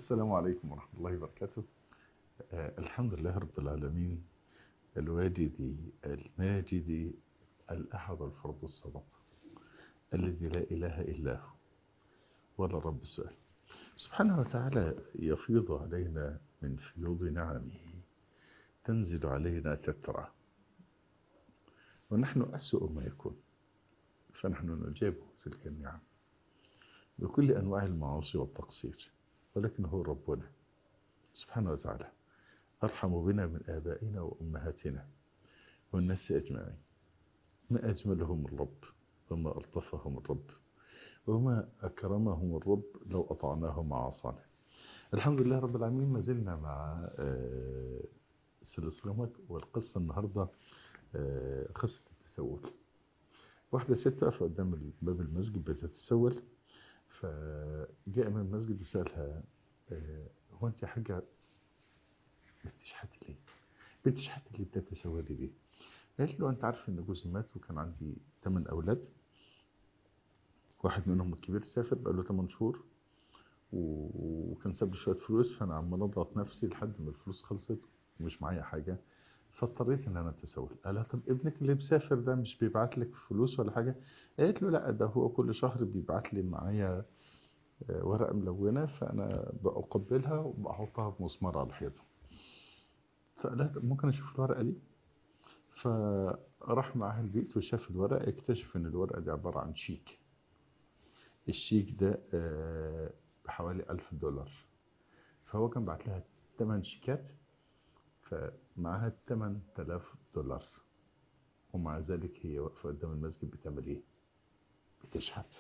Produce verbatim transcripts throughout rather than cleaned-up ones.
السلام عليكم ورحمة الله وبركاته. آه الحمد لله رب العالمين، الواجد الماجد الأحد الفرد الصمد الذي لا إله إلا هو ولا رب سؤال، سبحانه وتعالى يفيض علينا من فيوض نعمه تنزل علينا تترى، ونحن أسوأ ما يكون، فنحن نجاب تلك النعم بكل أنواع المعاصي والتقصير، ولكن هو ربنا سبحانه وتعالى أرحم بنا من آبائنا وأمهاتنا والناس أجمعين. ما أجملهم الرب وما ألطفهم الرب وما أكرمهم الرب لو أطعناه مع عصانه. الحمد لله رب العالمين، ما زلنا مع سلسلة، والقصة النهاردة قصة التسول. واحدة ست واقفة قدام باب المسجد بتتسول، فجاء من المسجد وسألها: هو أنت يا حاجة بتشحتي ليه؟ بتشحتي ليه؟ بتتسولي ليه؟ قالت له: أنت عارف إن جوزي مات وكان عندي ثمان أولاد، واحد منهم الكبير سافر بقى له ثمانية شهور وكان ساب لي شوية فلوس، فأنا عمال أضغط نفسي لحد ما الفلوس خلصت ومش معايا حاجة، فاضطريت إن أنا أتسول. قالها: طب ابنك اللي مسافر ده مش بيبعت لك فلوس ولا حاجة؟ قالت له: لا، ده هو كل شهر بيبعت لي معايا ورقة ملونة، فأنا بقبلها وبحطها في مسمار على الحيطة. فقالها: طب ممكن أشوف الورقة دي؟ فراح معاها البيت وشاف الورقة، اكتشف إن الورقة دي عبارة عن شيك. الشيك ده بحوالي ألف دولار، فهو كان بعت لها ثمان شيكات فمعها ثمانية آلاف دولار، ومع ذلك هي واقفة قدام المسجد بتعمل ايه؟ بتشحت.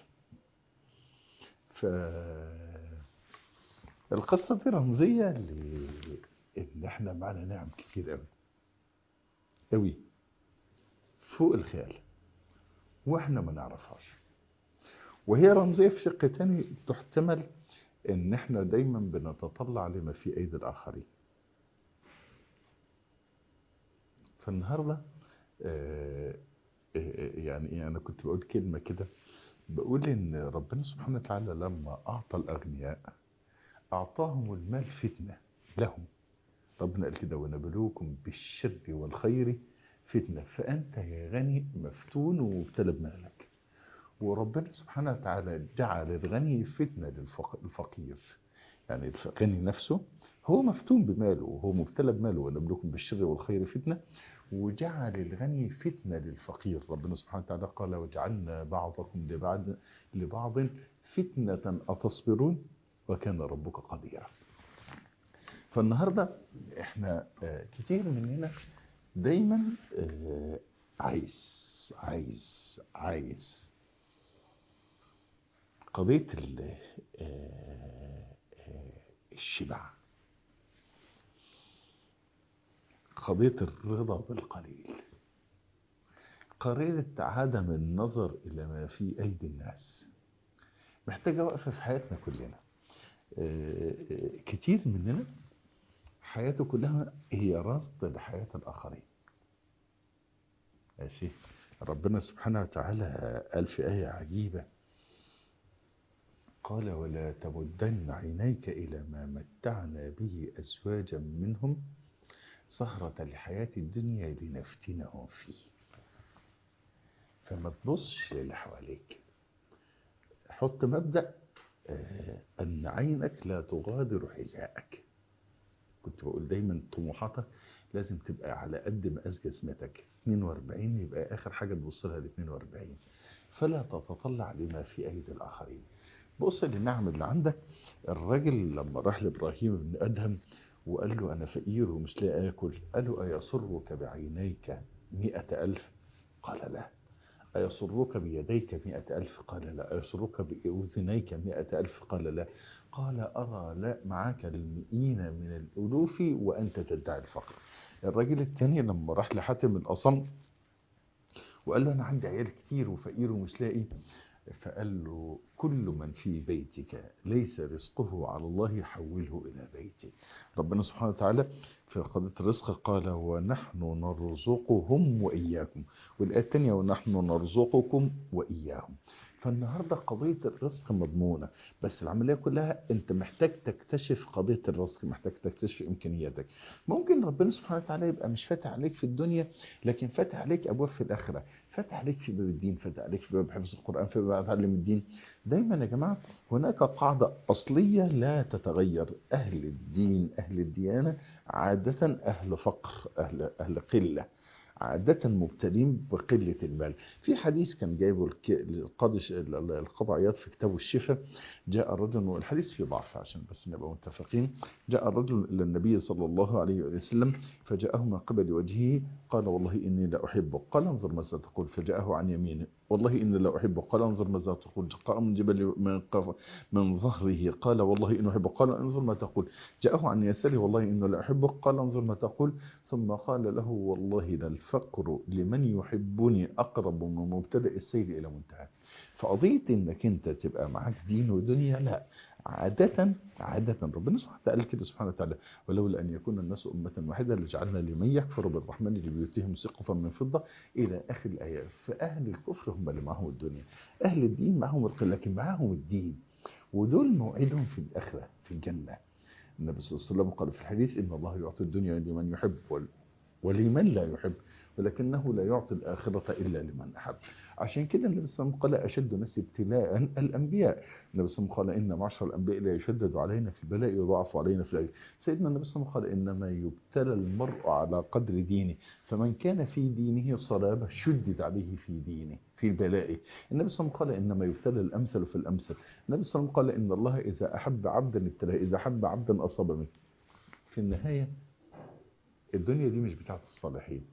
فالقصة دي رمزية لإن احنا معنا نعم كتير قوي قوي فوق الخيال واحنا ما نعرفهاش، وهي رمزية في شق تاني تحتمل ان احنا دايما بنتطلع لما في ايدي الاخرين. فالنهاردة آه يعني أنا كنت بقول كلمة كده، بقول إن ربنا سبحانه وتعالى لما أعطى الأغنياء أعطاهم المال فتنة لهم. ربنا قال كده: ونبلوكم بالشر والخير فتنة. فأنت يا غني مفتون ومبتلى بمالك، وربنا سبحانه وتعالى جعل الغني فتنة للفقير. يعني الغني نفسه هو مفتون بماله وهو مبتلى بماله، ونبلوكم بالشر والخير فتنة، وجعل الغني فتنة للفقير. ربنا سبحانه وتعالى قال: وجعلنا بعضكم لبعض لبعض فتنة أتصبرون وكان ربك قديرا. فالنهاردة احنا كتير مننا دايما عايز عايز عايز قضية الشبع، قضية الرضا بالقليل، قضية عدم النظر إلى ما في أيدي الناس. محتاجة وقفة في حياتنا كلنا. كتير مننا حياته كلها هي رصد لحياة الآخرين. ماشي، ربنا سبحانه وتعالى قال في آية عجيبة، قال: ولا تمدن عينيك إلى ما متعنا به أزواجا منهم زهرة الحياة الدنيا لنفتنهم فيه. فما تبصش للي حواليك، حط مبدأ آه أن عينك لا تغادر حذائك. كنت بقول دايما طموحاتك لازم تبقى على قد مقاس جسمتك، اثنين وأربعين يبقى آخر حاجة تبص لها ل اثنين وأربعين، فلا تتطلع لما في أيدي الآخرين. بص للنعم اللي عندك. الراجل لما راح لإبراهيم بن أدهم وقال له: أنا فقير ومش لاقي آكل، قال له: أيسرك بعينيك مئة ألف؟ قال: لا. أيسرك بيديك مئة ألف؟ قال: لا. أيسرك بأذنيك مئة ألف؟ قال: لا. قال: أرى لا معك المئين من الألوف وأنت تدعي الفقر. الراجل الثاني لما راح لحاتم الأصم وقال له: أنا عندي عيال كتير وفقير ومش لاقي، فقال له: كل من في بيتك ليس رزقه على الله حوله إلى بيتي. ربنا سبحانه وتعالى في قضية الرزق قال: ونحن نرزقهم وإياكم، والآية الثانية: ونحن نرزقكم وإياهم. فالنهاردة قضية الرزق مضمونة، بس العملية كلها انت محتاج تكتشف قضية الرزق، محتاج تكتشف امكانياتك. ممكن ربنا سبحانه وتعالى يبقى مش فاتح عليك في الدنيا، لكن فاتح عليك ابواب في الاخرة، فاتح عليك في باب الدين، فاتح عليك في باب حفظ القرآن، في باب تعلم الدين. دايما يا جماعة هناك قاعدة اصلية لا تتغير: اهل الدين اهل الديانة عادة اهل فقر، اهل اهل قلة، عادة مبتلين بقلة المال. في حديث كان جايبه الك- القاضي ش- القاضي عياض في كتابه الشفاء. جاء الرجل، والحديث فيه ضعف عشان بس نبقى متفقين، جاء الرجل إلى النبي صلى الله عليه وسلم فجاءه من قبل وجهه قال: والله إني لا أحبك. قال: انظر ماذا تقول. فجاءه عن يمينه: والله إني لا أحبك. قال: انظر ماذا تقول. جاءه من جبل من, قف- من ظهره قال: والله إني أحبك. قال: انظر ما تقول. جاءه عن يساره: والله إني لا أحبك. قال: انظر ما تقول. ثم قال له: والله للفقر لمن يحبني أقرب من مبتدأ السير إلى منتهى. فقضية إنك أنت تبقى معاك دين ودنيا، لا، عادة عادة ربنا سبحانه وتعالى قال كده سبحانه وتعالى: ولولا أن يكون الناس أمة واحدة لجعلنا لمن يكفر بالرحمن لبيوتهم سقفا من فضة إلى آخر الآيات. فأهل الكفر هم اللي معهم الدنيا، أهل الدين معهم القلة لكن معهم الدين، ودول موعدهم في الآخرة في الجنة. النبي صلى الله عليه وسلم قال في الحديث: إن الله يعطي الدنيا لمن يحب ولمن لا يحب، ولكنه لا يعطي الآخرة إلا لمن أحب. عشان كده النبي صلى الله عليه وسلم قال: أشد الناس ابتلاء الأنبياء. النبي صلى الله عليه وسلم قال: إن معشر الأنبياء لا يشدد علينا في البلاء يضاعف علينا في الأجر. سيدنا النبي صلى الله عليه وسلم قال: إنما يبتلى المرء على قدر دينه، فمن كان في دينه صلابة شدد عليه في دينه في بلائه. النبي صلى الله عليه وسلم قال: إنما يبتلى الأمثل في الأمثل. النبي صلى الله عليه وسلم قال: إن الله إذا أحب عبدا ابتلاه، إذا أحب عبدا أصاب منه. في النهاية الدنيا دي مش بتاعت الصالحين،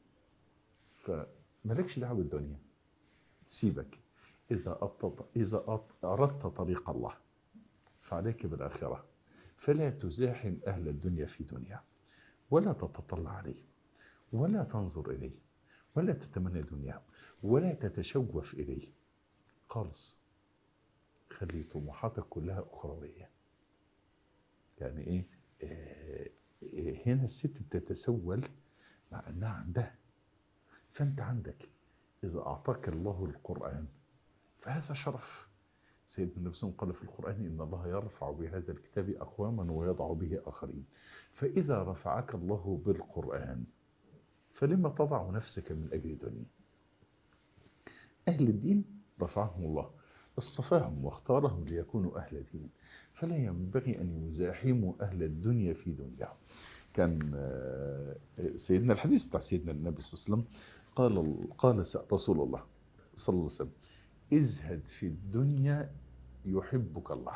فمالكش دعوه بالدنيا، سيبك. إذا أطلت إذا أردت طريق الله فعليك بالآخرة، فلا تزاحم أهل الدنيا في دنيا، ولا تتطلع عليه، ولا تنظر إليه، ولا تتمنى دنياه، ولا تتشوف إليه خالص. خلي طموحاتك كلها أخروية. يعني إيه؟ آه، آه، هنا الست بتتسول مع أنها عندها، فأنت عندك. إذا أعطاك الله القرآن فهذا شرف. سيدنا النبي صلى الله عليه وسلم قال في القرآن: إن الله يرفع بهذا الكتاب أقواما ويضع به آخرين. فإذا رفعك الله بالقرآن فلما تضع نفسك من أجل دنيا؟ أهل الدين رفعهم الله، اصطفاهم واختارهم ليكونوا أهل دين، فلا ينبغي أن يزاحموا أهل الدنيا في دنياهم. كان سيدنا الحديث بتاع سيدنا النبي صلى الله عليه وسلم قال قال رسول الله صلى الله عليه وسلم: ازهد في الدنيا يحبك الله.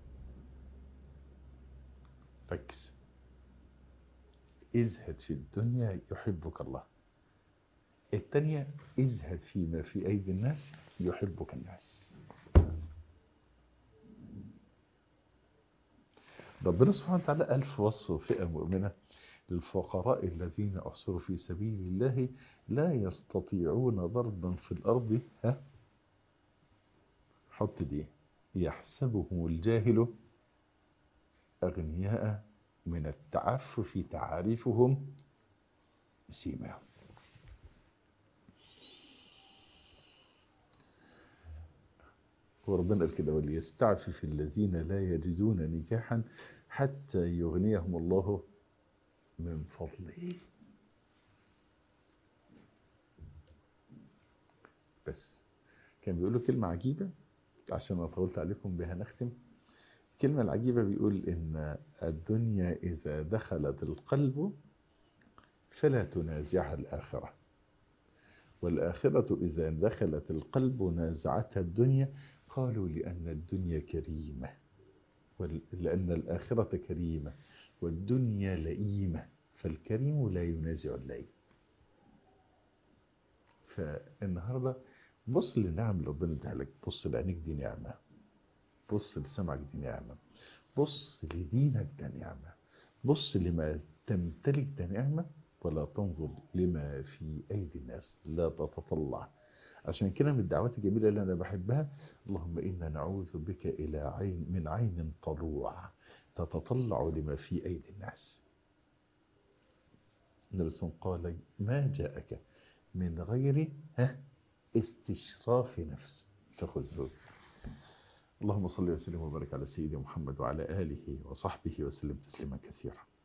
ركز: ازهد في الدنيا يحبك الله. الثانية: ازهد فيما في أيدي الناس يحبك الناس. ربنا سبحانه وتعالى قال في وصف فئة مؤمنة: للفقراء الذين أحصروا في سبيل الله لا يستطيعون ضربا في الأرض، ها، حط دي، يحسبهم الجاهل أغنياء من التعفف تعارفهم سيماهم. وربنا قال كده: وليستعفف الذين لا يجدون نكاحا حتى يغنيهم الله من فضله. بس كان بيقولوا كلمة عجيبة عشان أنا طولت عليكم بها نختم. الكلمة العجيبة بيقول: إن الدنيا إذا دخلت القلب فلا تنازعها الآخرة، والآخرة إذا دخلت القلب نازعتها الدنيا. قالوا: لأن الدنيا كريمة، لأن الآخرة كريمة، والدنيا لئيمة، فالكريم لا ينازع اللئيم. فالنهاردة بص للنعم اللي ربنا اداها لك، بص لعينيك دي نعمة، بص لسمعك دي نعمة، بص لدينك ده نعمة، بص لما تمتلك ده نعمة، ولا تنظر لما في أيدي الناس، لا تتطلع. عشان كده من الدعوات الجميلة اللي أنا بحبها: اللهم إنا نعوذ بك إلى عين من عين طلوع تتطلع لما في أيدي الناس. النبي صلى الله عليه وسلم قال: ما جاءك من غير ها استشراف نفس العشاق والزوج. اللهم صل وسلم وبارك على سيدنا محمد وعلى آله وصحبه وسلم تسليما كثيرا.